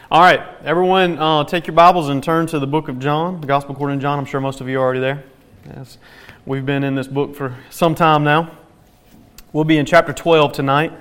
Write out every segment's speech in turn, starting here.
All right, everyone, take your Bibles and turn to the book of John, the Gospel according to John. I'm sure most of you are already there. Yes, we've been in this book for some time now. We'll be in chapter 12 tonight.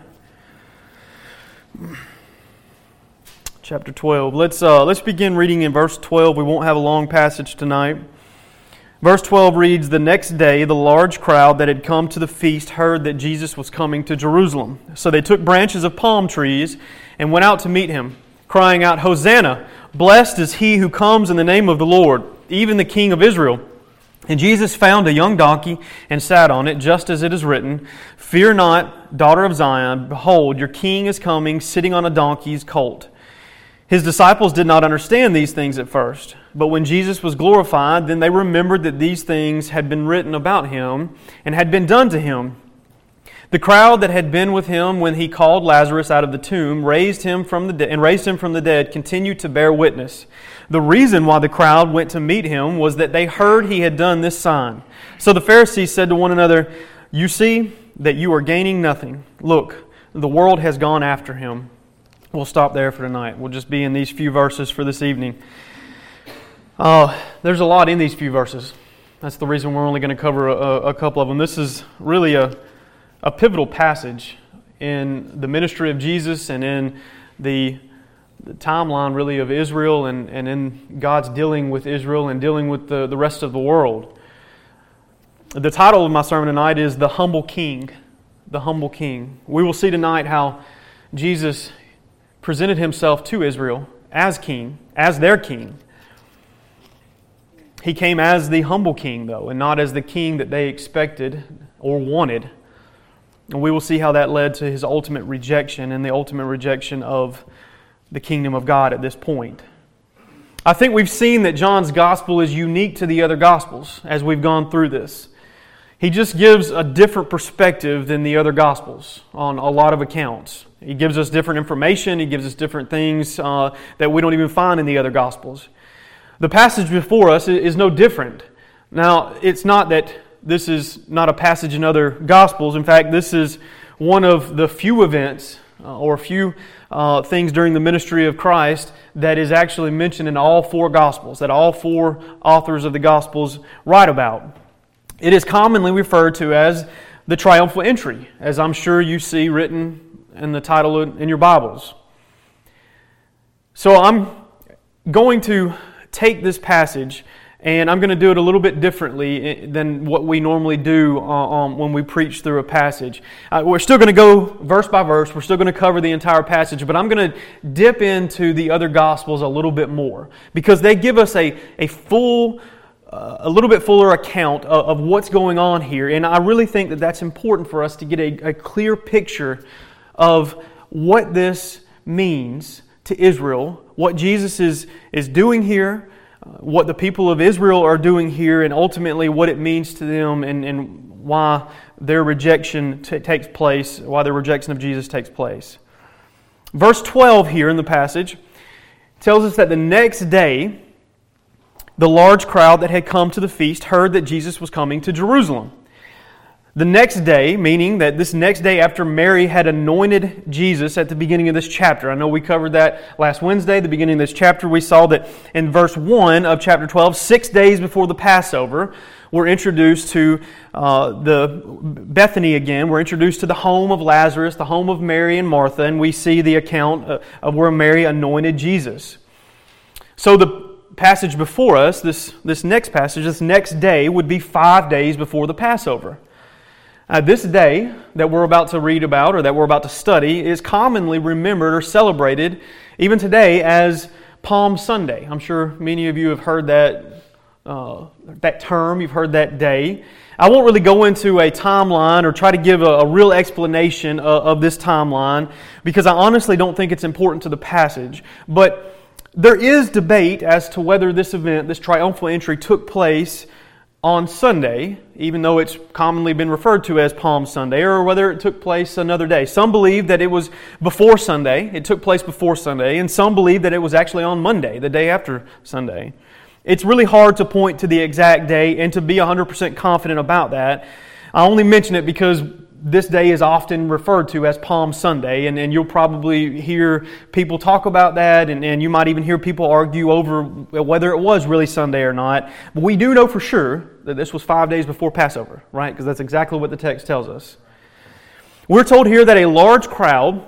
Chapter 12. Let's begin reading in verse 12. We won't have a long passage tonight. Verse 12 reads, "The next day the large crowd that had come to the feast heard that Jesus was coming to Jerusalem. So they took branches of palm trees and went out to meet him, crying out, 'Hosanna! Blessed is he who comes in the name of the Lord, even the King of Israel.' And Jesus found a young donkey and sat on it, just as it is written, 'Fear not, daughter of Zion, behold, your king is coming, sitting on a donkey's colt.' His disciples did not understand these things at first, but when Jesus was glorified, then they remembered that these things had been written about him and had been done to him. The crowd that had been with him when he called Lazarus out of the tomb, raised him from the dead, continued to bear witness. The reason why the crowd went to meet him was that they heard he had done this sign. So the Pharisees said to one another, 'You see that you are gaining nothing. Look, the world has gone after him.'" We'll stop there for tonight. We'll just be in these few verses for this evening. There's a lot in these few verses. That's the reason we're only going to cover a couple of them. This is really a pivotal passage in the ministry of Jesus and in the timeline really of Israel and in God's dealing with Israel and dealing with the rest of the world. The title of my sermon tonight is The Humble King. The Humble King. We will see tonight how Jesus presented himself to Israel as king, as their king. He came as the humble king, though, and not as the king that they expected or wanted. And we will see how that led to his ultimate rejection and the ultimate rejection of the kingdom of God at this point. I think we've seen that John's gospel is unique to the other gospels as we've gone through this. He just gives a different perspective than the other gospels on a lot of accounts. He gives us different information. He gives us different things that we don't even find in the other gospels. The passage before us is no different. Now, it's not that this is not a passage in other Gospels. In fact, this is one of the few events or few things during the ministry of Christ that is actually mentioned in all four Gospels, that all four authors of the Gospels write about. It is commonly referred to as the triumphal entry, as I'm sure you see written in the title in your Bibles. So I'm going to take this passage and I'm going to do it a little bit differently than what we normally do when we preach through a passage. We're still going to go verse by verse. We're still going to cover the entire passage, but I'm going to dip into the other Gospels a little bit more because they give us a little bit fuller account of what's going on here. And I really think that that's important for us to get a clear picture of what this means to Israel, what Jesus is doing here, what the people of Israel are doing here, and ultimately what it means to them and why their rejection takes place, why their rejection of Jesus takes place. Verse 12 here in the passage tells us that the next day, the large crowd that had come to the feast heard that Jesus was coming to Jerusalem. The next day, meaning that this next day after Mary had anointed Jesus at the beginning of this chapter. I know we covered that last Wednesday, the beginning of this chapter. We saw that in verse 1 of chapter 12, 6 days before the Passover, we're introduced to the Bethany again. We're introduced to the home of Lazarus, the home of Mary and Martha, and we see the account of where Mary anointed Jesus. So the passage before us, this next passage, this next day, would be 5 days before the Passover. This day that we're about to read about or that we're about to study is commonly remembered or celebrated even today as Palm Sunday. I'm sure many of you have heard that term, you've heard that day. I won't really go into a timeline or try to give a real explanation of this timeline because I honestly don't think it's important to the passage. But there is debate as to whether this event, this triumphal entry, took place on Sunday, even though it's commonly been referred to as Palm Sunday, or whether it took place another day. Some believe that it was before Sunday, it took place before Sunday, and some believe that it was actually on Monday, the day after Sunday. It's really hard to point to the exact day and to be 100% confident about that. I only mention it because this day is often referred to as Palm Sunday, and you'll probably hear people talk about that, and you might even hear people argue over whether it was really Sunday or not. But we do know for sure that this was 5 days before Passover, right? Because that's exactly what the text tells us. We're told here that a large crowd,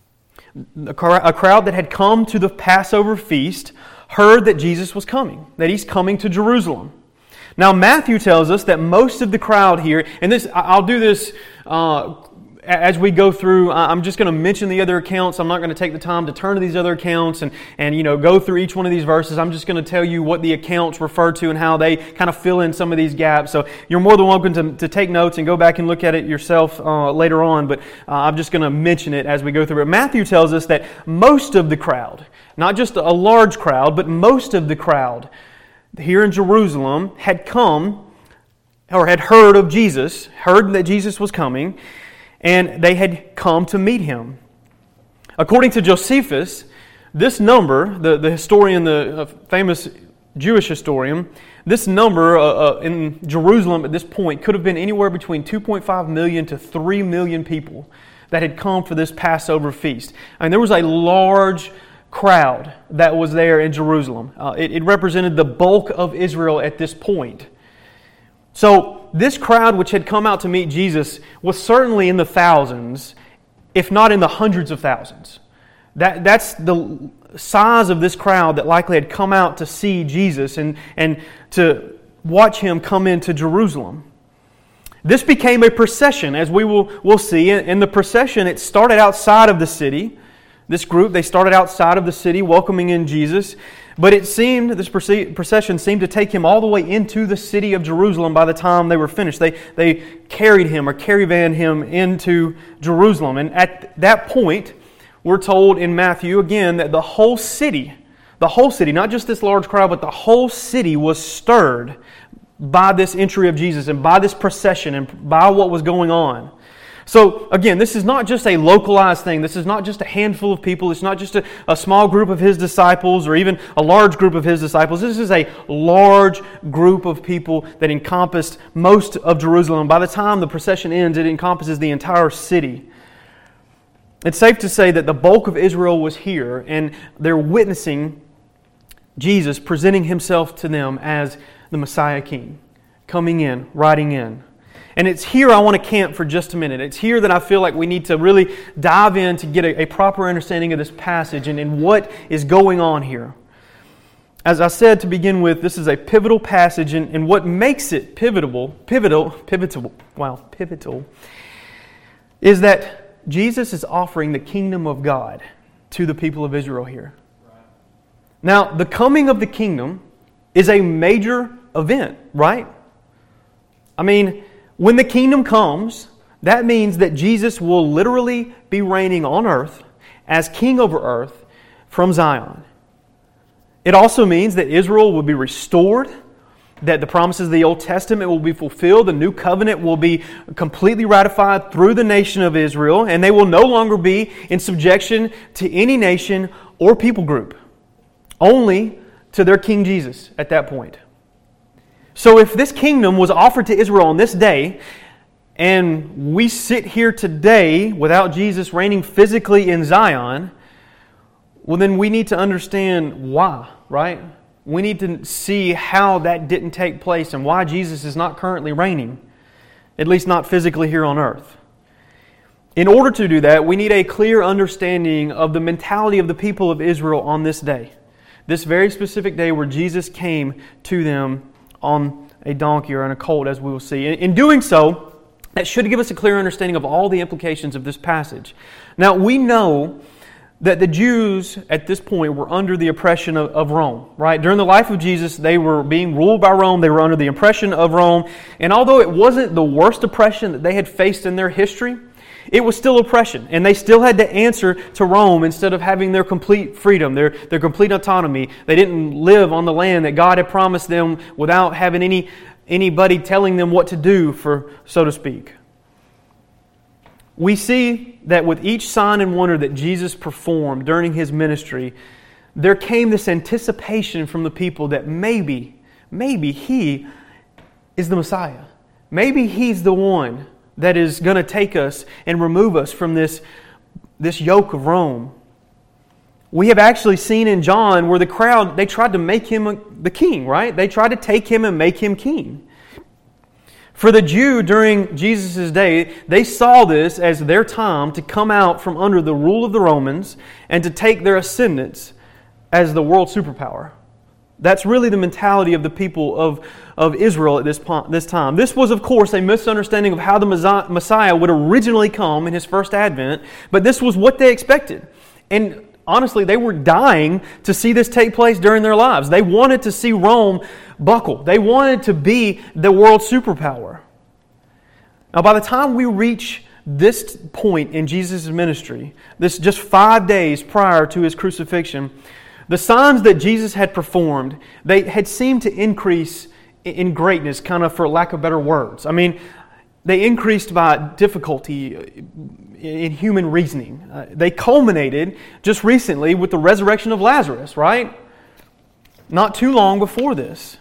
a crowd that had come to the Passover feast, heard that Jesus was coming, that He's coming to Jerusalem. Now, Matthew tells us that most of the crowd here, and this I'll do this as we go through. I'm just going to mention the other accounts. I'm not going to take the time to turn to these other accounts and go through each one of these verses. I'm just going to tell you what the accounts refer to and how they kind of fill in some of these gaps. So you're more than welcome to take notes and go back and look at it yourself later on, but I'm just going to mention it as we go through it. Matthew tells us that most of the crowd, not just a large crowd, but most of the crowd here in Jerusalem had come or had heard of Jesus, heard that Jesus was coming, and they had come to meet Him. According to Josephus, this number, the historian, the famous Jewish historian, this number in Jerusalem at this point could have been anywhere between 2.5 million to 3 million people that had come for this Passover feast. And there was a large crowd that was there in Jerusalem. It represented the bulk of Israel at this point. So this crowd which had come out to meet Jesus was certainly in the thousands, if not in the hundreds of thousands. That's the size of this crowd that likely had come out to see Jesus and to watch Him come into Jerusalem. This became a procession, as we'll see. In the procession, it started outside of the city. This group, they started outside of the city welcoming in Jesus, but this procession seemed to take Him all the way into the city of Jerusalem by the time they were finished. They carried Him or caravaned Him into Jerusalem. And at that point, we're told in Matthew again that the whole city, not just this large crowd, but the whole city was stirred by this entry of Jesus and by this procession and by what was going on. So again, this is not just a localized thing. This is not just a handful of people. It's not just a small group of His disciples or even a large group of His disciples. This is a large group of people that encompassed most of Jerusalem. By the time the procession ends, it encompasses the entire city. It's safe to say that the bulk of Israel was here, and they're witnessing Jesus presenting Himself to them as the Messiah King, coming in, riding in. And it's here I want to camp for just a minute. It's here that I feel like we need to really dive in to get a proper understanding of this passage and what is going on here. As I said to begin with, this is a pivotal passage, and what makes it pivotal, is that Jesus is offering the kingdom of God to the people of Israel here. Now, the coming of the kingdom is a major event, right? I mean, when the kingdom comes, that means that Jesus will literally be reigning on earth as king over earth from Zion. It also means that Israel will be restored, that the promises of the Old Testament will be fulfilled, the new covenant will be completely ratified through the nation of Israel, and they will no longer be in subjection to any nation or people group, only to their King Jesus at that point. So if this kingdom was offered to Israel on this day, and we sit here today without Jesus reigning physically in Zion, well then we need to understand why, right? We need to see how that didn't take place and why Jesus is not currently reigning, at least not physically here on earth. In order to do that, we need a clear understanding of the mentality of the people of Israel on this day. This very specific day where Jesus came to them on a donkey or on a colt, as we will see. In doing so, that should give us a clear understanding of all the implications of this passage. Now, we know that the Jews at this point were under the oppression of Rome, right? During the life of Jesus, they were being ruled by Rome. They were under the oppression of Rome. And although it wasn't the worst oppression that they had faced in their history, it was still oppression, and they still had to answer to Rome instead of having their complete freedom, their complete autonomy. They didn't live on the land that God had promised them without having anybody telling them what to do, so to speak. We see that with each sign and wonder that Jesus performed during His ministry, there came this anticipation from the people that maybe He is the Messiah. Maybe He's the one that is going to take us and remove us from this yoke of Rome. We have actually seen in John where the crowd, they tried to make him the king, right? They tried to take him and make him king. For the Jew during Jesus' day, they saw this as their time to come out from under the rule of the Romans and to take their ascendance as the world superpower. That's really the mentality of the people of Israel at this time. This was, of course, a misunderstanding of how the Messiah would originally come in His first advent, but this was what they expected. And honestly, they were dying to see this take place during their lives. They wanted to see Rome buckle. They wanted to be the world superpower. Now, by the time we reach this point in Jesus' ministry, this just 5 days prior to His crucifixion, the signs that Jesus had performed, they had seemed to increase in greatness, kind of for lack of better words. I mean, they increased by difficulty in human reasoning. They culminated just recently with the resurrection of Lazarus, right? Not too long before this.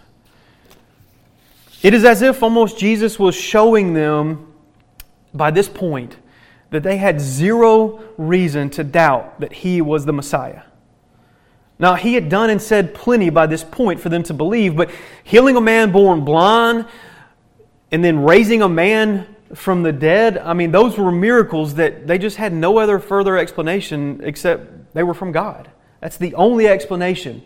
It is as if almost Jesus was showing them by this point that they had zero reason to doubt that He was the Messiah. Now, He had done and said plenty by this point for them to believe, but healing a man born blind and then raising a man from the dead, I mean, those were miracles that they just had no other further explanation except they were from God. That's the only explanation.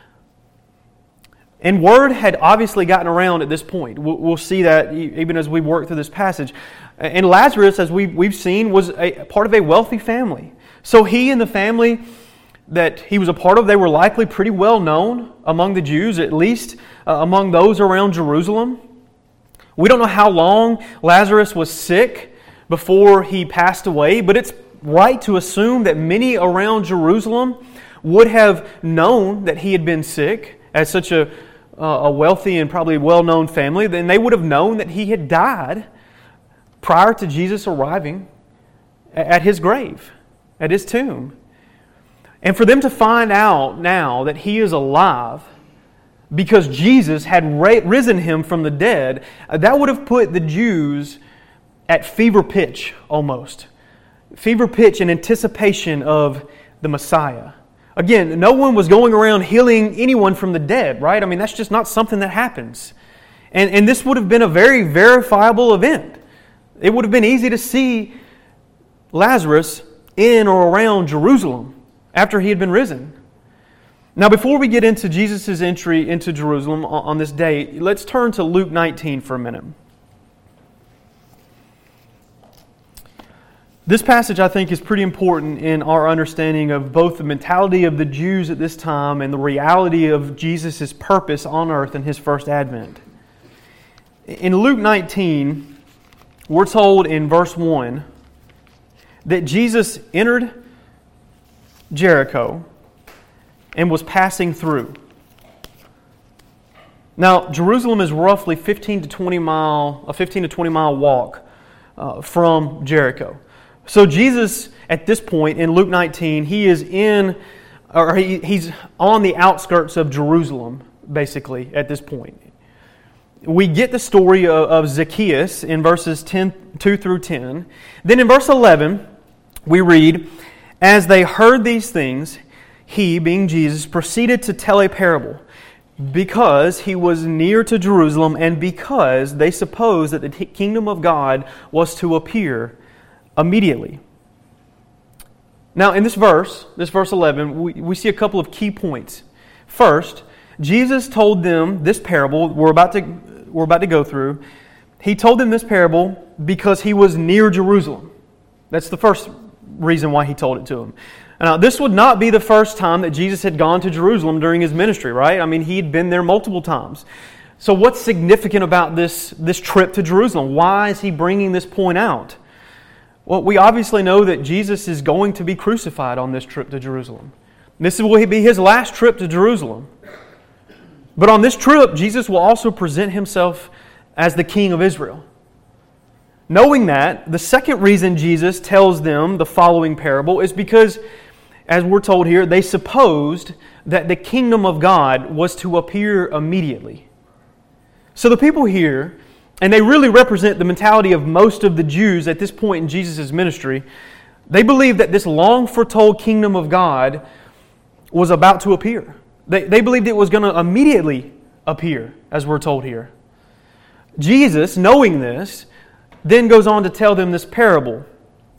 And word had obviously gotten around at this point. We'll see that even as we work through this passage. And Lazarus, as we've seen, was a part of a wealthy family. So he and the family that he was a part of, they were likely pretty well known among the Jews, at least among those around Jerusalem. We don't know how long Lazarus was sick before he passed away, but it's right to assume that many around Jerusalem would have known that he had been sick as such a wealthy and probably well-known family. Then they would have known that he had died prior to Jesus arriving at His grave, at His tomb. And for them to find out now that He is alive because Jesus had risen Him from the dead, that would have put the Jews at fever pitch almost. Fever pitch in anticipation of the Messiah. Again, no one was going around healing anyone from the dead, right? I mean, that's just not something that happens. And this would have been a very verifiable event. It would have been easy to see Lazarus in or around Jerusalem after he had been risen. Now, before we get into Jesus' entry into Jerusalem on this day, let's turn to Luke 19 for a minute. This passage, I think, is pretty important in our understanding of both the mentality of the Jews at this time and the reality of Jesus' purpose on earth in His first advent. In Luke 19, we're told in verse 1 that Jesus entered Jericho and was passing through. Now, Jerusalem is roughly a 15 to 20 mile walk from Jericho. So Jesus, at this point in Luke 19, he's on the outskirts of Jerusalem, basically, at this point. We get the story of Zacchaeus in verses 2 through 10. Then in verse 11, we read, "As they heard these things, He, being Jesus, proceeded to tell a parable, because He was near to Jerusalem and because they supposed that the kingdom of God was to appear immediately." Now, in this verse 11, we see a couple of key points. First, Jesus told them this parable we're about to go through. He told them this parable because He was near Jerusalem. That's the first reason why He told it to them. Now, this would not be the first time that Jesus had gone to Jerusalem during His ministry, right? I mean, He'd been there multiple times. So what's significant about this trip to Jerusalem? Why is He bringing this point out? Well, we obviously know that Jesus is going to be crucified on this trip to Jerusalem. This will be His last trip to Jerusalem. But on this trip, Jesus will also present Himself as the King of Israel. Knowing that, the second reason Jesus tells them the following parable is because, as we're told here, they supposed that the kingdom of God was to appear immediately. So the people here, and they really represent the mentality of most of the Jews at this point in Jesus' ministry. They believed that this long foretold kingdom of God was about to appear. They believed it was going to immediately appear, as we're told here. Jesus, knowing this, then goes on to tell them this parable.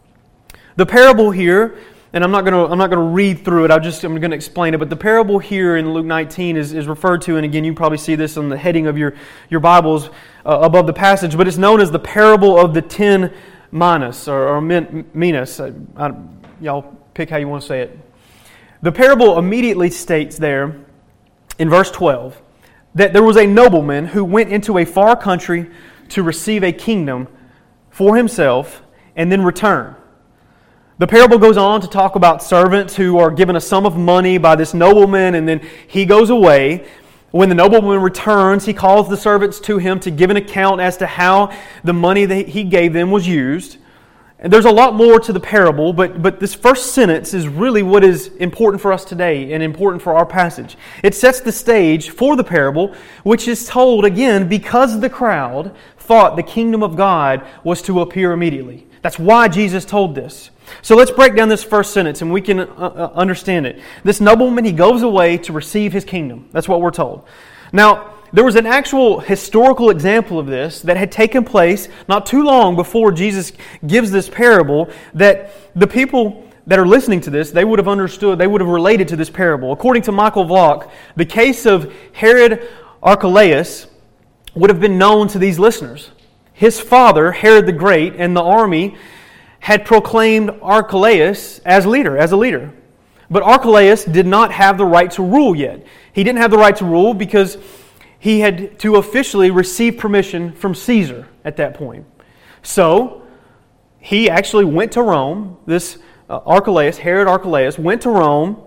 The parable here, and I'm not going to read through it, I'm going to explain it, but the parable here in Luke 19 is referred to, and again, you probably see this on the heading of your Bibles above the passage, but it's known as the parable of the 10 minas, or minas. Y'all pick how you want to say it. The parable immediately states there, in verse 12, that there was a nobleman who went into a far country to receive a kingdom for himself and then return. The parable goes on to talk about servants who are given a sum of money by this nobleman, and then he goes away. When the nobleman returns, he calls the servants to him to give an account as to how the money that he gave them was used. And there's a lot more to the parable, but this first sentence is really what is important for us today and important for our passage. It sets the stage for the parable, which is told again because the crowd thought the kingdom of God was to appear immediately. That's why Jesus told this. So let's break down this first sentence and we can understand it. This nobleman, he goes away to receive his kingdom. That's what we're told. Now, there was an actual historical example of this that had taken place not too long before Jesus gives this parable, that the people that are listening to this, they would have understood, they would have related to this parable. According to Michael Vlock, the case of Herod Archelaus would have been known to these listeners. His father, Herod the Great, and the army had proclaimed Archelaus as a leader. But Archelaus did not have the right to rule yet. He didn't have the right to rule because he had to officially receive permission from Caesar at that point. So, he actually went to Rome. This Herod Archelaus, went to Rome,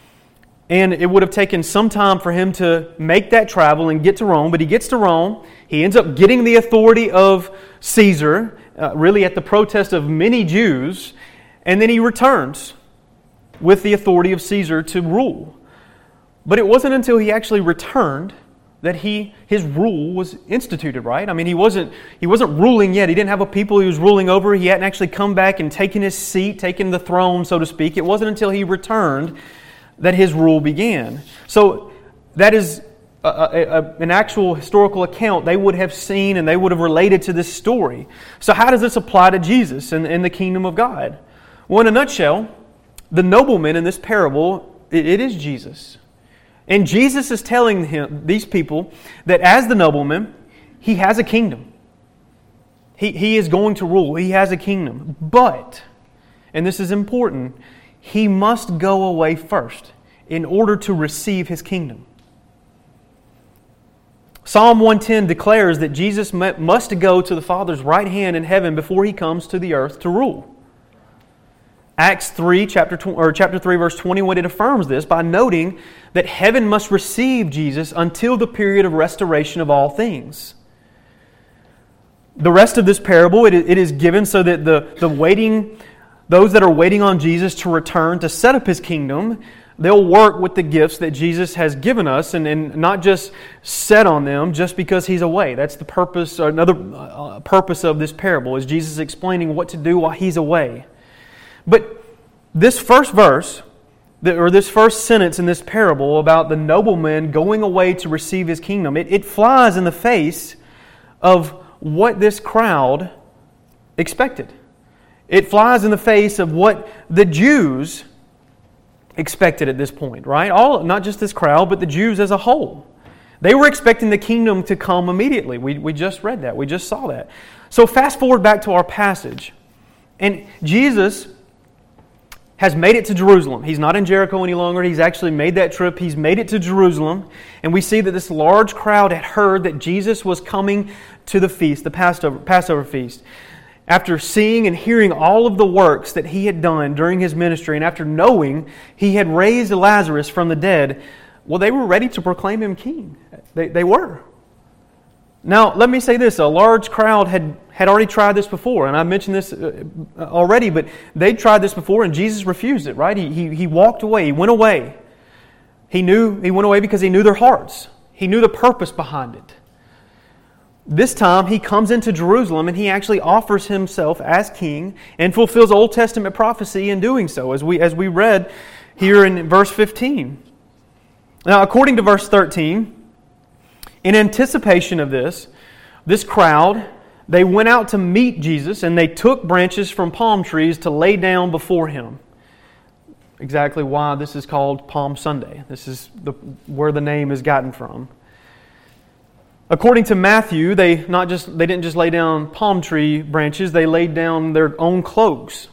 and it would have taken some time for him to make that travel and get to Rome. But he gets to Rome. He ends up getting the authority of Caesar, really at the protest of many Jews, and then he returns with the authority of Caesar to rule. But it wasn't until he actually returned that his rule was instituted, right? I mean, he wasn't ruling yet. He didn't have a people he was ruling over. He hadn't actually come back and taken his seat, taken the throne, so to speak. It wasn't until he returned that his rule began. So that is an actual historical account they would have seen and they would have related to this story. So how does this apply to Jesus and the kingdom of God? Well, in a nutshell, the nobleman in this parable, it is Jesus. And Jesus is telling these people that as the nobleman, he has a kingdom. He is going to rule. He has a kingdom. But, and this is important, he must go away first in order to receive his kingdom. Psalm 110 declares that Jesus must go to the Father's right hand in heaven before he comes to the earth to rule. Acts 3, chapter 3, verse 21, it affirms this by noting that heaven must receive Jesus until the period of restoration of all things. The rest of this parable, it is given so that those that are waiting on Jesus to return to set up His kingdom, they'll work with the gifts that Jesus has given us and not just set on them just because He's away. That's the purpose, or another purpose of this parable, is Jesus explaining what to do while He's away. But this first verse, or this first sentence in this parable about the nobleman going away to receive his kingdom, it flies in the face of what this crowd expected. It flies in the face of what the Jews expected at this point, right? Not just this crowd, but the Jews as a whole. They were expecting the kingdom to come immediately. We just read that. We just saw that. So fast forward back to our passage. And Jesus has made it to Jerusalem. He's not in Jericho any longer. He's actually made that trip. He's made it to Jerusalem. And we see that this large crowd had heard that Jesus was coming to the feast, the Passover feast. After seeing and hearing all of the works that He had done during His ministry, and after knowing He had raised Lazarus from the dead, well, they were ready to proclaim Him king. They were. Now, let me say this. A large crowd had already tried this before, and I mentioned this already, but they tried this before, and Jesus refused it, right? He walked away. He went away. He went away because He knew their hearts. He knew the purpose behind it. this time he comes into Jerusalem and he actually offers himself as king and fulfills Old Testament prophecy in doing so, as we read here in verse 15. Now, according to verse 13, in anticipation of this crowd, they went out to meet Jesus and they took branches from palm trees to lay down before Him. Exactly why this is called Palm Sunday. This is where the name is gotten from. According to Matthew, they didn't just lay down palm tree branches, they laid down their own cloaks.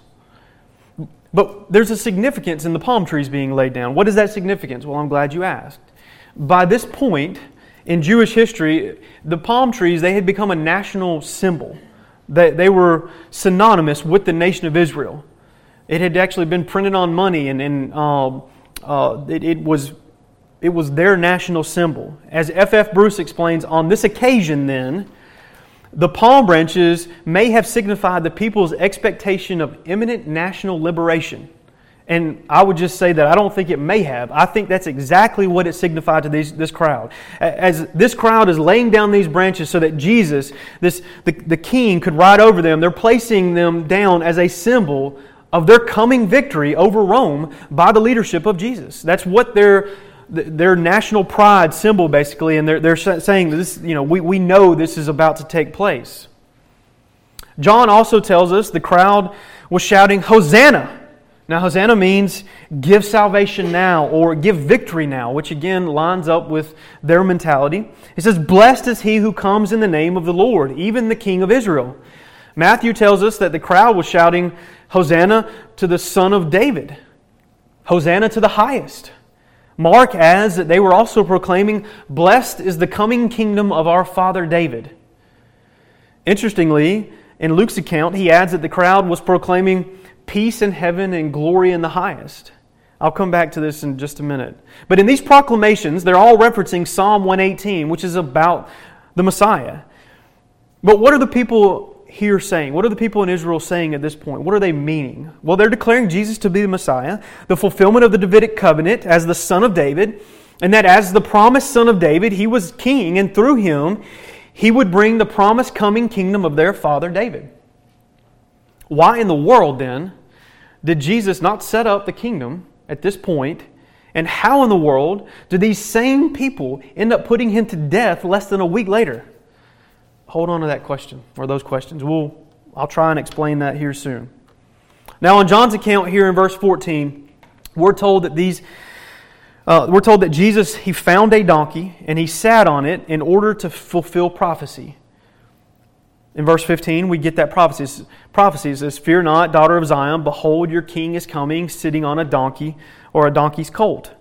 But there's a significance in the palm trees being laid down. What is that significance? Well, I'm glad you asked. By this point in Jewish history, the palm trees, they had become a national symbol. They were synonymous with the nation of Israel. It had actually been printed on money, and it was their national symbol. As F.F. Bruce explains, on this occasion then, the palm branches may have signified the people's expectation of imminent national liberation. And I would just say that I don't think it may have. I think that's exactly what it signified to this crowd. As this crowd is laying down these branches so that Jesus, the king, could ride over them, they're placing them down as a symbol of their coming victory over Rome by the leadership of Jesus. That's what their national pride symbol, basically, and they're saying this. We know this is about to take place. John also tells us the crowd was shouting, "Hosanna!" Now, Hosanna means give salvation now or give victory now, which again lines up with their mentality. It says, "Blessed is he who comes in the name of the Lord, even the King of Israel." Matthew tells us that the crowd was shouting, "Hosanna to the Son of David. Hosanna to the highest." Mark adds that they were also proclaiming, "Blessed is the coming kingdom of our father David." Interestingly, in Luke's account, he adds that the crowd was proclaiming peace in heaven and glory in the highest. I'll come back to this in just a minute. But in these proclamations, they're all referencing Psalm 118, which is about the Messiah. But what are the people here saying? What are the people in Israel saying at this point? What are they meaning? Well, they're declaring Jesus to be the Messiah, the fulfillment of the Davidic covenant as the Son of David, and that as the promised Son of David, He was king, and through Him, He would bring the promised coming kingdom of their father David. Why in the world, then, did Jesus not set up the kingdom at this point? And how in the world do these same people end up putting Him to death less than a week later? Hold on to that question, or those questions. I'll try and explain that here soon. Now, on John's account here in verse 14, we're told that Jesus, He found a donkey and He sat on it in order to fulfill prophecy. In verse 15, we get that prophecy. It says, "Fear not, daughter of Zion, behold, your king is coming, sitting on a donkey or a donkey's colt."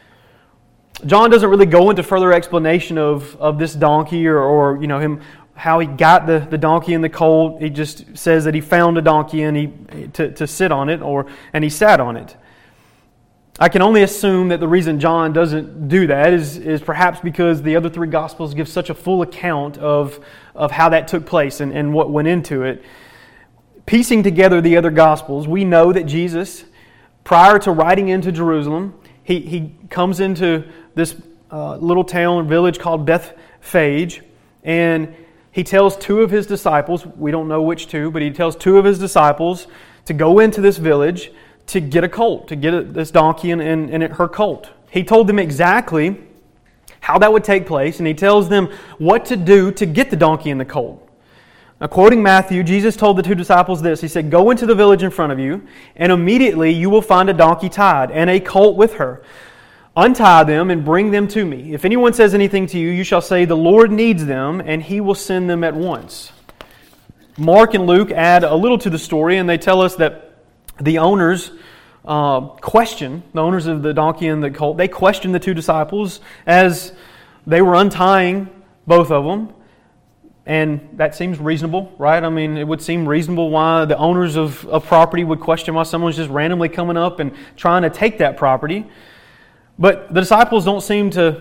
John doesn't really go into further explanation of this donkey or him, how he got the donkey and the colt. He just says that he found a donkey and to sit on it, and he sat on it. I can only assume that the reason John doesn't do that is perhaps because the other three Gospels give such a full account of how that took place and what went into it. Piecing together the other Gospels, we know that Jesus, prior to riding into Jerusalem, he comes into this little town or village called Bethphage, and He tells two of His disciples, we don't know which two, but He tells two of His disciples to go into this village to get a colt, to get this donkey and her colt. He told them exactly how that would take place, and He tells them what to do to get the donkey and the colt. Now, quoting Matthew, Jesus told the two disciples this. He said, "Go into the village in front of you, and immediately you will find a donkey tied and a colt with her. Untie them and bring them to me. If anyone says anything to you, you shall say, 'The Lord needs them,' and He will send them at once." Mark and Luke add a little to the story, and they tell us that the owners of the donkey and the colt, they questioned the two disciples as they were untying both of them. And that seems reasonable, right? I mean, it would seem reasonable why the owners of property would question why someone's just randomly coming up and trying to take that property. But the disciples don't seem to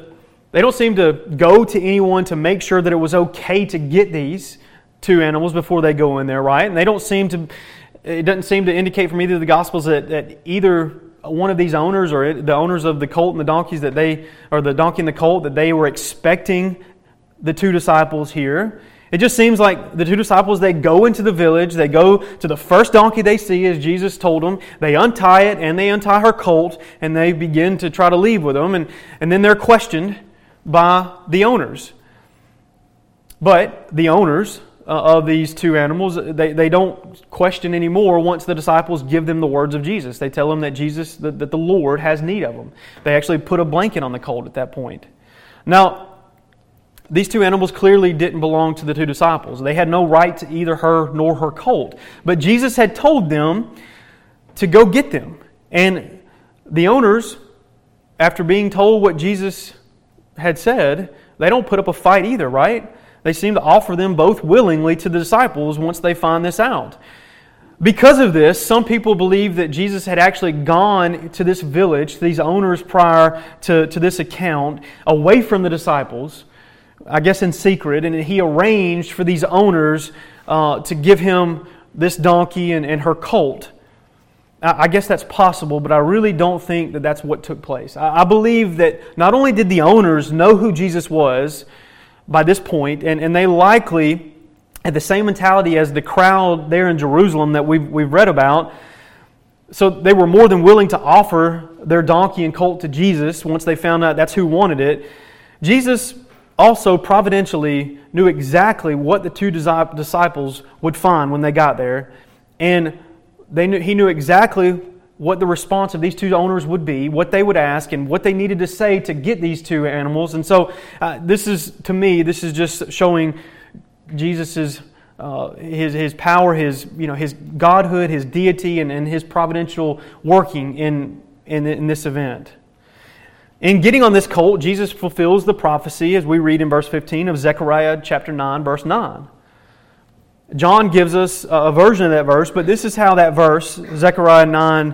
go to anyone to make sure that it was okay to get these two animals before they go in there, right? And it doesn't seem to indicate from either of the Gospels that either one of these owners or the owners of the colt and the donkeys the donkey and the colt, that they were expecting the two disciples here. It just seems like the two disciples, they go into the village, they go to the first donkey they see, as Jesus told them, they untie it, and they untie her colt, and they begin to try to leave with them, and then they're questioned by the owners. But the owners of these two animals, they don't question anymore once the disciples give them the words of Jesus. They tell them that that the Lord has need of them. They actually put a blanket on the colt at that point. Now, these two animals clearly didn't belong to the two disciples. They had no right to either her nor her colt. But Jesus had told them to go get them. And the owners, after being told what Jesus had said, they don't put up a fight either, right? They seem to offer them both willingly to the disciples once they find this out. Because of this, some people believe that Jesus had actually gone to this village, to these owners prior to this account, away from the disciples, I guess in secret, and he arranged for these owners to give him this donkey and her colt. I guess that's possible, but I really don't think that that's what took place. I believe that not only did the owners know who Jesus was by this point, and they likely had the same mentality as the crowd there in Jerusalem that we've read about, so they were more than willing to offer their donkey and colt to Jesus once they found out that's who wanted it. Jesus also providentially knew exactly what the two disciples would find when they got there. And he knew exactly what the response of these two owners would be, what they would ask, and what they needed to say to get these two animals. And so this is just showing Jesus' his power, his godhood, his deity, and his providential working in this event. In getting on this colt, Jesus fulfills the prophecy, as we read in verse 15 of Zechariah chapter 9, verse 9. John gives us a version of that verse, but this is how that verse, Zechariah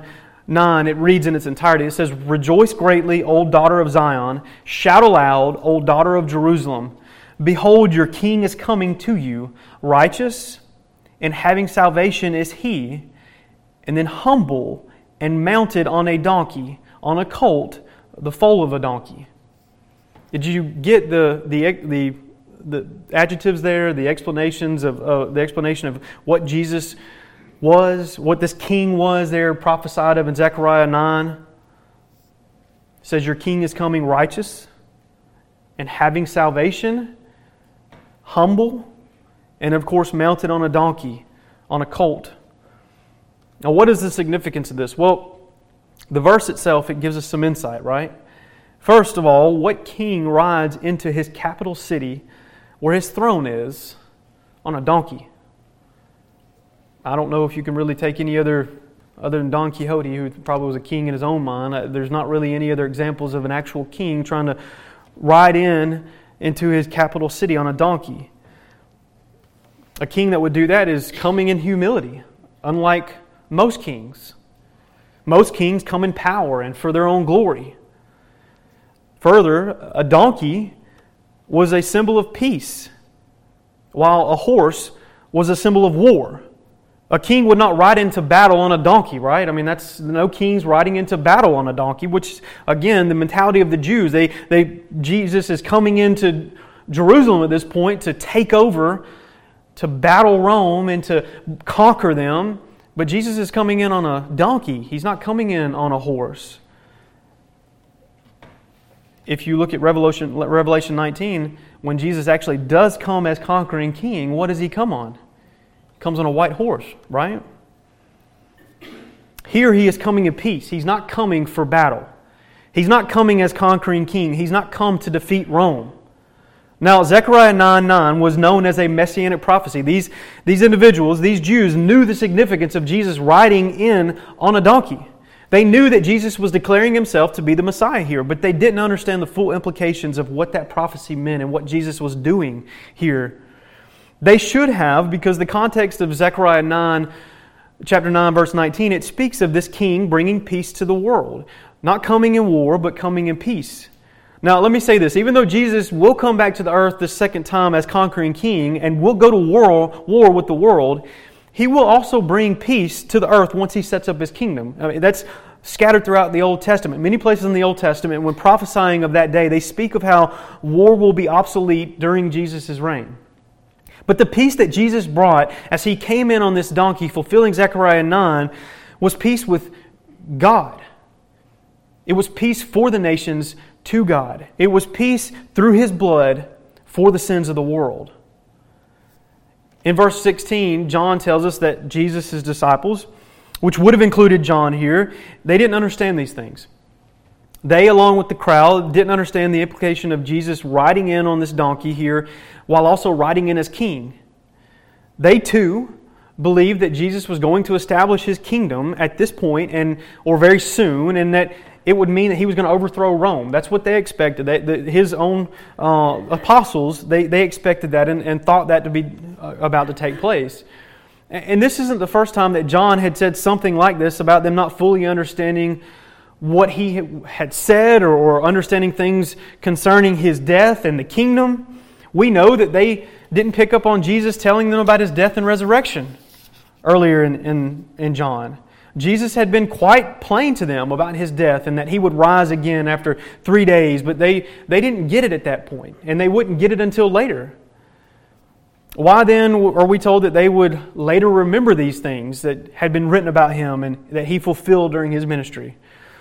9, it reads in its entirety. It says, "Rejoice greatly, O daughter of Zion. Shout aloud, O daughter of Jerusalem. Behold, your king is coming to you. Righteous and having salvation is he, and then humble and mounted on a donkey, on a colt, the foal of a donkey." Did you get the adjectives there, the explanations of the explanation of what Jesus was, what this king was there prophesied of in Zechariah 9? It says your king is coming righteous and having salvation, humble, and of course mounted on a donkey, on a colt. Now, what is the significance of this? Well, the verse itself, it gives us some insight, right? First of all, what king rides into his capital city where his throne is on a donkey? I don't know if you can really take any other than Don Quixote, who probably was a king in his own mind. There's not really any other examples of an actual king trying to ride into his capital city on a donkey. A king that would do that is coming in humility, unlike most kings. Most kings come in power and for their own glory. Further, a donkey was a symbol of peace, while a horse was a symbol of war. A king would not ride into battle on a donkey, right? I mean, that's no kings riding into battle on a donkey, which, again, the mentality of the Jews. Jesus is coming into Jerusalem at this point to take over, to battle Rome and to conquer them. But Jesus is coming in on a donkey. He's not coming in on a horse. If you look at Revelation 19, when Jesus actually does come as conquering king, what does he come on? He comes on a white horse, right? Here he is coming in peace. He's not coming for battle. He's not coming as conquering king. He's not come to defeat Rome. Now, Zechariah 9:9 was known as a messianic prophecy. These individuals, these Jews, knew the significance of Jesus riding in on a donkey. They knew that Jesus was declaring himself to be the Messiah here, but they didn't understand the full implications of what that prophecy meant and what Jesus was doing here. They should have, because the context of Zechariah 9, chapter 9, verse 19, it speaks of this king bringing peace to the world. Not coming in war, but coming in peace. Now, let me say this. Even though Jesus will come back to the earth the second time as conquering king and will go to war with the world, He will also bring peace to the earth once He sets up His kingdom. I mean, that's scattered throughout the Old Testament. Many places in the Old Testament, when prophesying of that day, they speak of how war will be obsolete during Jesus' reign. But the peace that Jesus brought as He came in on this donkey, fulfilling Zechariah 9, was peace with God. It was peace for the nations to God. It was peace through His blood for the sins of the world. In verse 16, John tells us that Jesus' disciples, which would have included John here, they didn't understand these things. They, along with the crowd, didn't understand the implication of Jesus riding in on this donkey here while also riding in as king. They too believed that Jesus was going to establish His kingdom at this point or very soon, and that it would mean that He was going to overthrow Rome. That's what they expected. His own apostles, they expected that and thought that to be about to take place. And this isn't the first time that John had said something like this about them not fully understanding what He had said or understanding things concerning His death and the kingdom. We know that they didn't pick up on Jesus telling them about His death and resurrection earlier in John. Jesus had been quite plain to them about His death and that He would rise again after 3 days, but they didn't get it at that point, and they wouldn't get it until later. Why then are we told that they would later remember these things that had been written about Him and that He fulfilled during His ministry?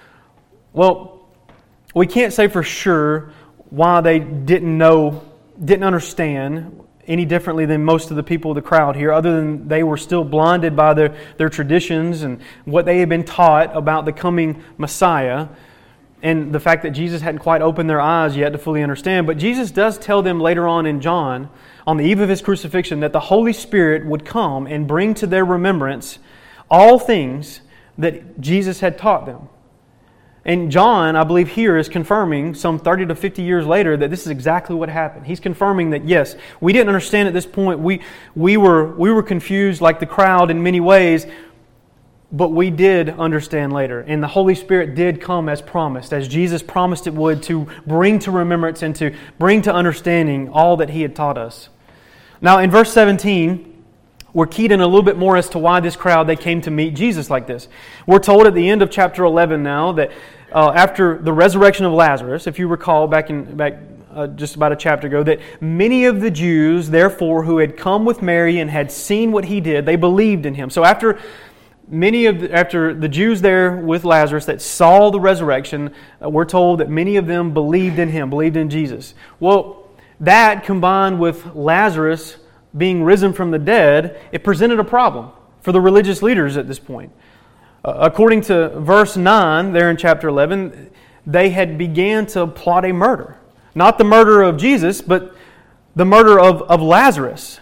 Well, we can't say for sure why they didn't understand any differently than most of the people of the crowd here, other than they were still blinded by their traditions and what they had been taught about the coming Messiah, and the fact that Jesus hadn't quite opened their eyes yet to fully understand. But Jesus does tell them later on in John, on the eve of His crucifixion, that the Holy Spirit would come and bring to their remembrance all things that Jesus had taught them. And John, I believe here, is confirming some 30 to 50 years later that this is exactly what happened. He's confirming that, yes, we didn't understand at this point. We were confused like the crowd in many ways, but we did understand later. And the Holy Spirit did come as promised, as Jesus promised it would, to bring to remembrance and to bring to understanding all that He had taught us. Now, in verse 17, we're keyed in a little bit more as to why this crowd, they came to meet Jesus like this. We're told at the end of chapter 11 now that after the resurrection of Lazarus, if you recall back just about a chapter ago, that many of the Jews, therefore, who had come with Mary and had seen what He did, they believed in Him. So after the Jews there with Lazarus that saw the resurrection, we're told that many of them believed in Him, believed in Jesus. Well, that combined with Lazarus being risen from the dead, it presented a problem for the religious leaders at this point. According to verse 9 there in chapter 11, they had began to plot a murder. Not the murder of Jesus, but the murder of Lazarus.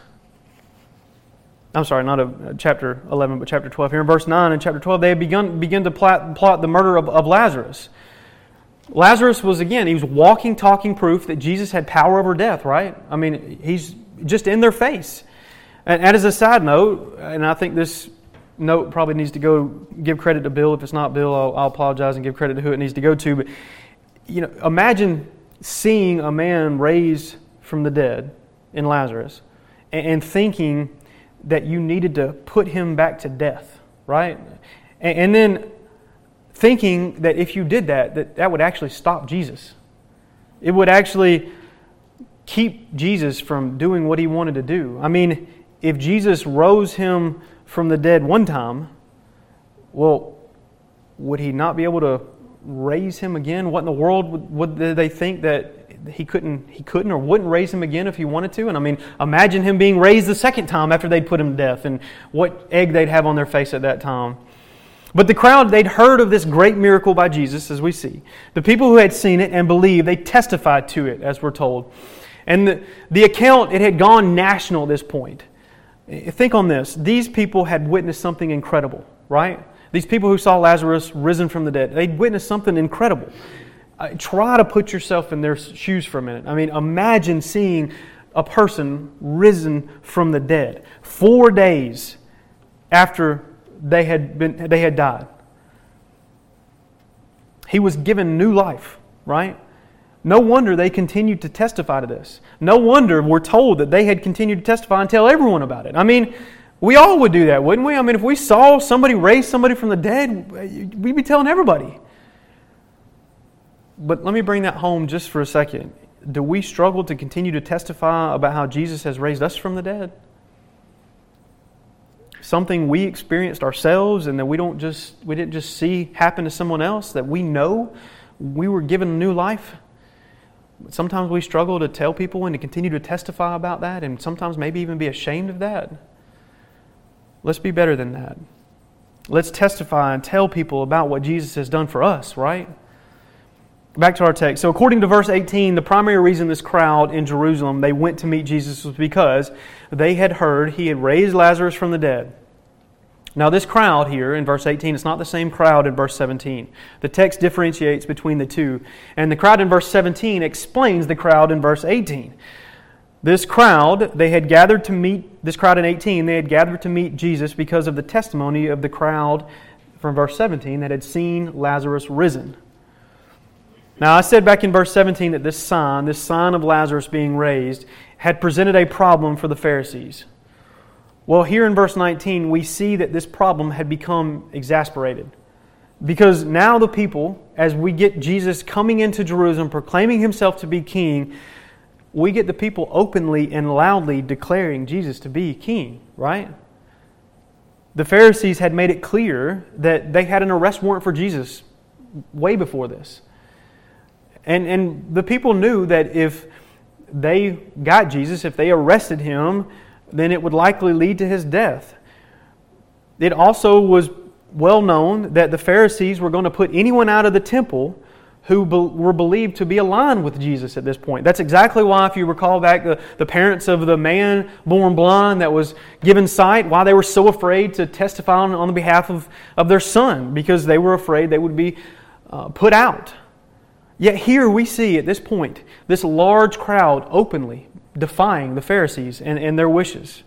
I'm sorry, not of chapter 11, but chapter 12. Here in verse 9 and chapter 12, they had begun to plot the murder of Lazarus. Lazarus was, again, he was walking, talking proof that Jesus had power over death, right? I mean, he's just in their face. And as a side note, and I think this note probably needs to go give credit to Bill. If it's not Bill, I'll apologize and give credit to who it needs to go to. But imagine seeing a man raised from the dead in Lazarus and thinking that you needed to put him back to death, right? And then thinking that if you did that would actually stop Jesus. It would actually keep Jesus from doing what He wanted to do. I mean, if Jesus rose him from the dead one time, well, would He not be able to raise him again? What in the world would they think, that he couldn't or wouldn't raise him again if He wanted to? And I mean, imagine Him being raised the second time after they'd put Him to death, and what egg they'd have on their face at that time. But the crowd, they'd heard of this great miracle by Jesus, as we see. The people who had seen it and believed, they testified to it, as we're told. And the account, it had gone national at this point. Think on this. These people had witnessed something incredible, right? These people who saw Lazarus risen from the dead, they'd witnessed something incredible. Try to put yourself in their shoes for a minute. I mean, imagine seeing a person risen from the dead 4 days after they had died. He was given new life, right? No wonder they continued to testify to this. No wonder we're told that they had continued to testify and tell everyone about it. I mean, we all would do that, wouldn't we? I mean, if we saw somebody raise somebody from the dead, we'd be telling everybody. But let me bring that home just for a second. do we struggle to continue to testify about how Jesus has raised us from the dead? Something we experienced ourselves and that we didn't just see happen to someone else, that we know we were given a new life. Sometimes we struggle to tell people and to continue to testify about that, and sometimes maybe even be ashamed of that. Let's be better than that. Let's testify and tell people about what Jesus has done for us, right? Back to our text. So according to verse 18, the primary reason this crowd in Jerusalem, they went to meet Jesus was because they had heard He had raised Lazarus from the dead. Now this crowd here in verse 18, it's not the same crowd in verse 17. The text differentiates between the two. And the crowd in verse 17 explains the crowd in verse 18. This crowd in 18, they had gathered to meet Jesus because of the testimony of the crowd from verse 17 that had seen Lazarus risen. Now I said back in verse 17 that this sign of Lazarus being raised, had presented a problem for the Pharisees. Well, here in verse 19, we see that this problem had become exasperated. Because now the people, as we get Jesus coming into Jerusalem, proclaiming Himself to be King, we get the people openly and loudly declaring Jesus to be King, right? The Pharisees had made it clear that they had an arrest warrant for Jesus way before this. And the people knew that if they got Jesus, if they arrested Him, then it would likely lead to His death. It also was well known that the Pharisees were going to put anyone out of the temple who were believed to be aligned with Jesus at this point. That's exactly why, if you recall back, the parents of the man born blind that was given sight, why they were so afraid to testify on the behalf of their son, because they were afraid they would be put out. Yet here we see at this point this large crowd openly defying the Pharisees and their wishes.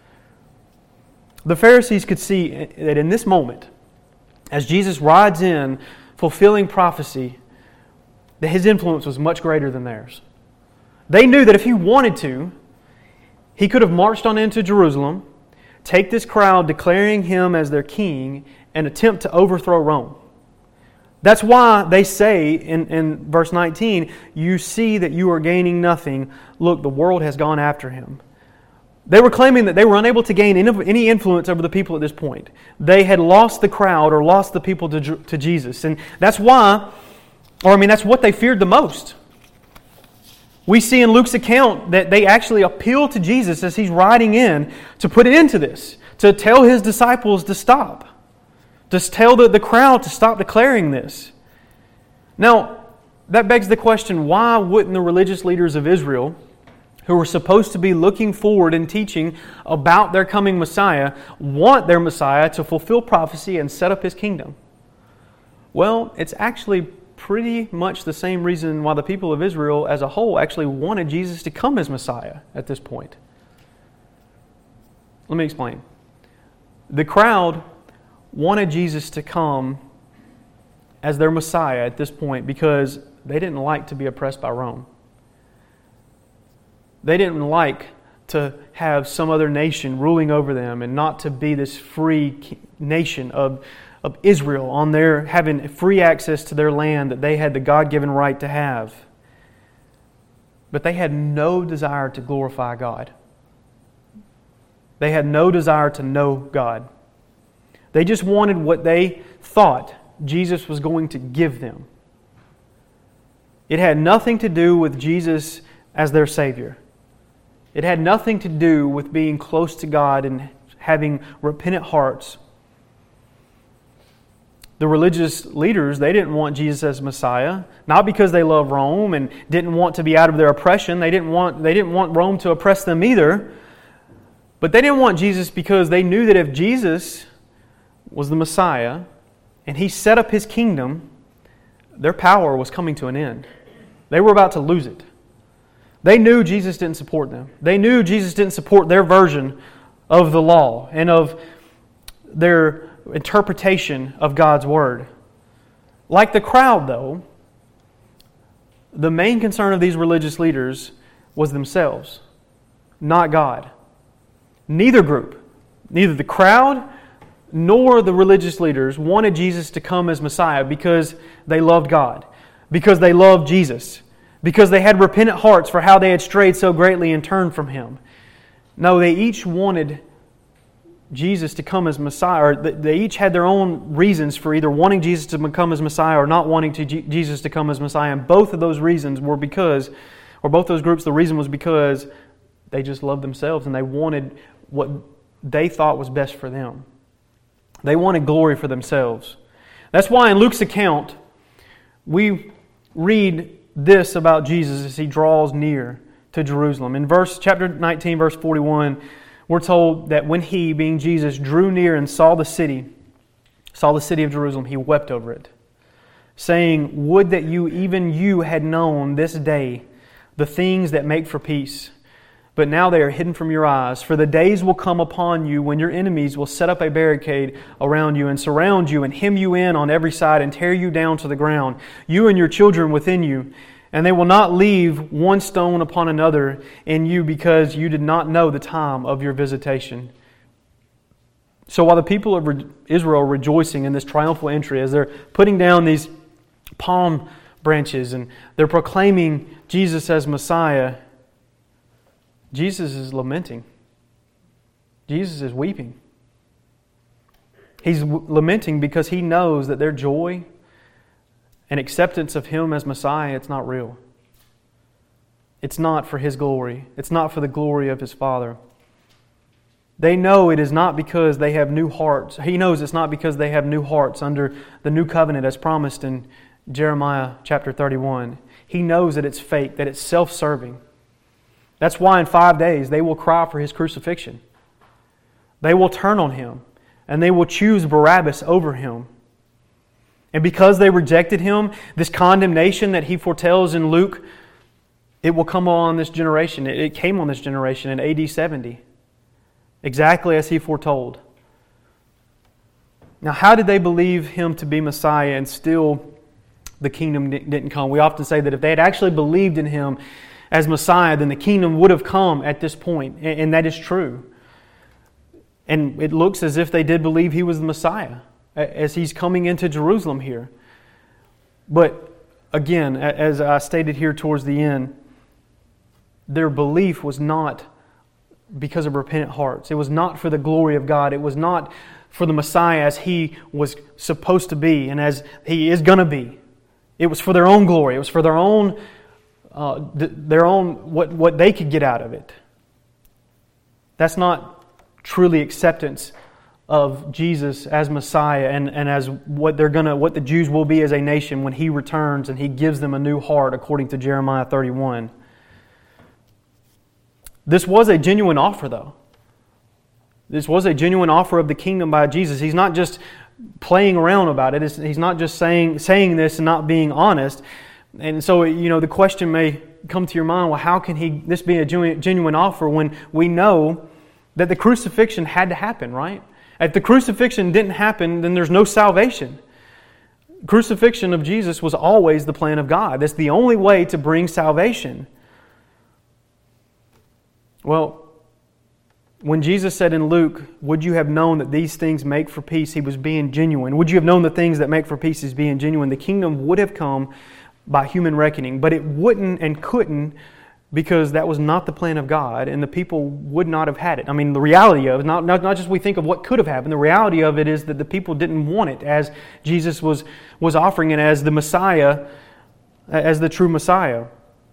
The Pharisees could see that in this moment, as Jesus rides in, fulfilling prophecy, that His influence was much greater than theirs. They knew that if He wanted to, He could have marched on into Jerusalem, take this crowd declaring Him as their king, and attempt to overthrow Rome. That's why they say in verse 19, you see that you are gaining nothing. Look, the world has gone after Him. They were claiming that they were unable to gain any influence over the people at this point. They had lost the crowd or lost the people to Jesus. And that's that's what they feared the most. We see in Luke's account that they actually appeal to Jesus as He's riding in to put an end to this, to tell His disciples to stop. Just tell the crowd to stop declaring this. Now, that begs the question, why wouldn't the religious leaders of Israel, who were supposed to be looking forward and teaching about their coming Messiah, want their Messiah to fulfill prophecy and set up His kingdom? Well, it's actually pretty much the same reason why the people of Israel as a whole actually wanted Jesus to come as Messiah at this point. Let me explain. The crowd wanted Jesus to come as their Messiah at this point because they didn't like to be oppressed by Rome. They didn't like to have some other nation ruling over them and not to be this free nation of Israel on their having free access to their land that they had the God-given right to have. But they had no desire to glorify God. They had no desire to know God. They just wanted what they thought Jesus was going to give them. It had nothing to do with Jesus as their Savior. It had nothing to do with being close to God and having repentant hearts. The religious leaders, they didn't want Jesus as Messiah, not because they love Rome and didn't want to be out of their oppression. They didn't want Rome to oppress them either. But they didn't want Jesus because they knew that if Jesus was the Messiah and He set up His kingdom, their power was coming to an end. They were about to lose it. They knew Jesus didn't support them. They knew Jesus didn't support their version of the law and of their interpretation of God's Word. Like the crowd, though, the main concern of these religious leaders was themselves, not God. Neither group, neither the crowd nor the religious leaders, wanted Jesus to come as Messiah because they loved God, because they loved Jesus, because they had repentant hearts for how they had strayed so greatly and turned from Him. No, they each wanted Jesus to come as Messiah, or they each had their own reasons for either wanting Jesus to become as Messiah or not wanting Jesus to come as Messiah. And both of those reasons were because, or both those groups, the reason was because they just loved themselves and they wanted what they thought was best for them. They wanted glory for themselves. That's why in Luke's account, we read this about Jesus as He draws near to Jerusalem. In chapter 19, verse 41, we're told that when He, being Jesus, drew near and saw the city of Jerusalem, He wept over it, saying, "Would that even you had known this day the things that make for peace. But now they are hidden from your eyes. For the days will come upon you when your enemies will set up a barricade around you and surround you and hem you in on every side and tear you down to the ground, you and your children within you. And they will not leave one stone upon another in you because you did not know the time of your visitation." So while the people of Israel are rejoicing in this triumphal entry, as they're putting down these palm branches and they're proclaiming Jesus as Messiah, Jesus is lamenting. Jesus is weeping. He's lamenting because He knows that their joy and acceptance of Him as Messiah, it's not real. It's not for His glory. It's not for the glory of His Father. They know it is not because they have new hearts. He knows it's not because they have new hearts under the new covenant as promised in Jeremiah chapter 31. He knows that it's fake, that it's self-serving. That's why in 5 days they will cry for His crucifixion. They will turn on Him and they will choose Barabbas over Him. And because they rejected Him, this condemnation that He foretells in Luke, it will come on this generation. It came on this generation in AD 70. Exactly as He foretold. Now, how did they believe Him to be Messiah and still the kingdom didn't come? We often say that if they had actually believed in Him as Messiah, then the kingdom would have come at this point. And that is true. And it looks as if they did believe He was the Messiah as He's coming into Jerusalem here. But again, as I stated here towards the end, their belief was not because of repentant hearts. It was not for the glory of God. It was not for the Messiah as He was supposed to be and as He is going to be. It was for their own glory. It was for their own what they could get out of it. That's not truly acceptance of Jesus as Messiah and as what the Jews will be as a nation when He returns and He gives them a new heart according to Jeremiah 31. This was a genuine offer, though. This was a genuine offer of the kingdom by Jesus. He's not just playing around about it. He's not just saying this and not being honest. And so, the question may come to your mind, well, how can this be a genuine offer when we know that the crucifixion had to happen, right? If the crucifixion didn't happen, then there's no salvation. Crucifixion of Jesus was always the plan of God. That's the only way to bring salvation. Well, when Jesus said in Luke, "Would you have known that these things make for peace?" He was being genuine. Would you have known the things that make for peace is being genuine? The kingdom would have come by human reckoning, but it wouldn't and couldn't because that was not the plan of God, and the people would not have had it. I mean, the reality of it, not just we think of what could have happened, the reality of it is that the people didn't want it as Jesus was offering it as the Messiah, as the true Messiah.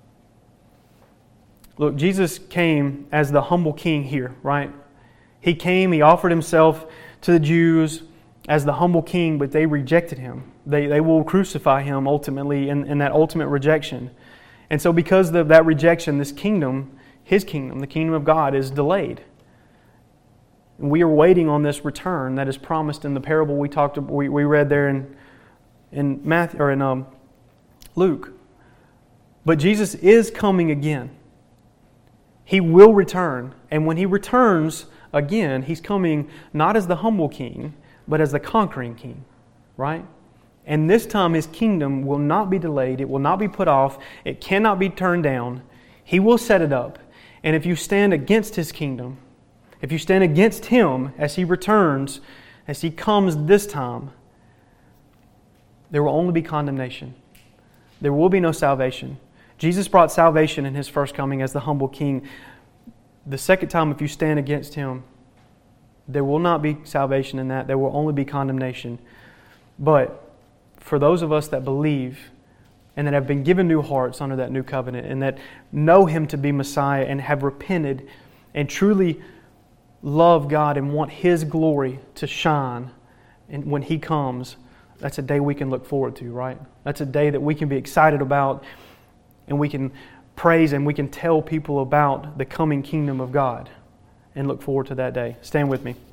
Look, Jesus came as the humble king here, right? He came, He offered Himself to the Jews as the humble king, but they rejected Him. They will crucify Him ultimately in that ultimate rejection. And so because of that rejection, this kingdom, His kingdom, the kingdom of God, is delayed. And we are waiting on this return that is promised in the parable we read there in Matthew or in Luke. But Jesus is coming again. He will return, and when He returns again, He's coming not as the humble king, but as the conquering king, right? And this time His kingdom will not be delayed. It will not be put off. It cannot be turned down. He will set it up. And if you stand against His kingdom, if you stand against Him as He returns, as He comes this time, there will only be condemnation. There will be no salvation. Jesus brought salvation in His first coming as the humble King. The second time, if you stand against Him, there will not be salvation in that. There will only be condemnation. But for those of us that believe and that have been given new hearts under that new covenant and that know Him to be Messiah and have repented and truly love God and want His glory to shine and when He comes, that's a day we can look forward to, right? That's a day that we can be excited about and we can praise and we can tell people about the coming kingdom of God and look forward to that day. Stand with me.